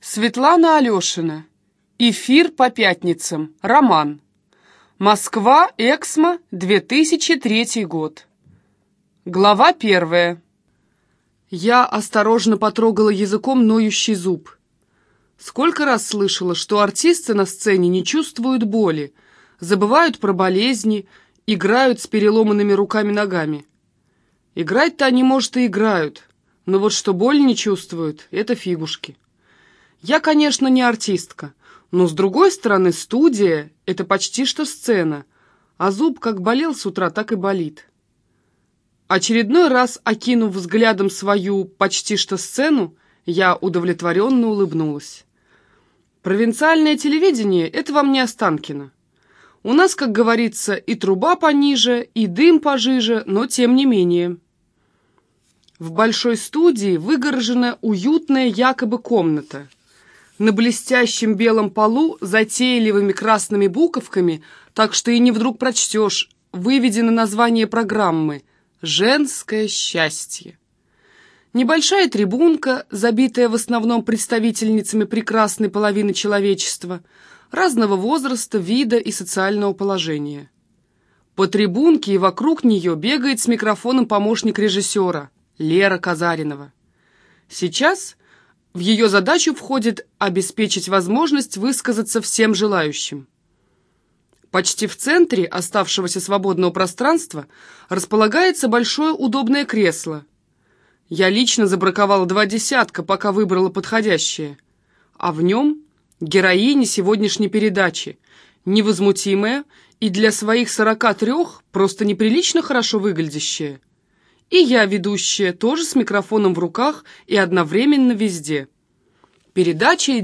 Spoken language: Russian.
Светлана Алешина. Эфир по пятницам. Роман. Москва, Эксмо, 2003 год. Глава 1. Я осторожно потрогала языком ноющий зуб. Сколько раз слышала, что артисты на сцене не чувствуют боли, забывают про болезни, играют с переломанными руками-ногами. Играть-то они, может, и играют, но вот что боль не чувствуют — это фигушки. Я, конечно, не артистка, но, с другой стороны, студия — это почти что сцена, а зуб как болел с утра, так и болит. Очередной раз, окинув взглядом свою почти что сцену, я удовлетворенно улыбнулась. Провинциальное телевидение — это вам не Останкино. У нас, как говорится, и труба пониже, и дым пожиже, но тем не менее. В большой студии выгорожена уютная якобы комната. На блестящем белом полу затейливыми красными буковками, так что и не вдруг прочтешь, выведено название программы «Женское счастье». Небольшая трибунка, забитая в основном представительницами прекрасной половины человечества, разного возраста, вида и социального положения. По трибунке и вокруг нее бегает с микрофоном помощник режиссера Лера Казаринова. Сейчас в ее задачу входит обеспечить возможность высказаться всем желающим. Почти в центре оставшегося свободного пространства располагается большое удобное кресло. Я лично забраковала 2 десятка, пока выбрала подходящее. А в нем героиня сегодняшней передачи, невозмутимая и для своих 43 просто неприлично хорошо выглядящая. И я, ведущая, тоже с микрофоном в руках и одновременно везде. Передача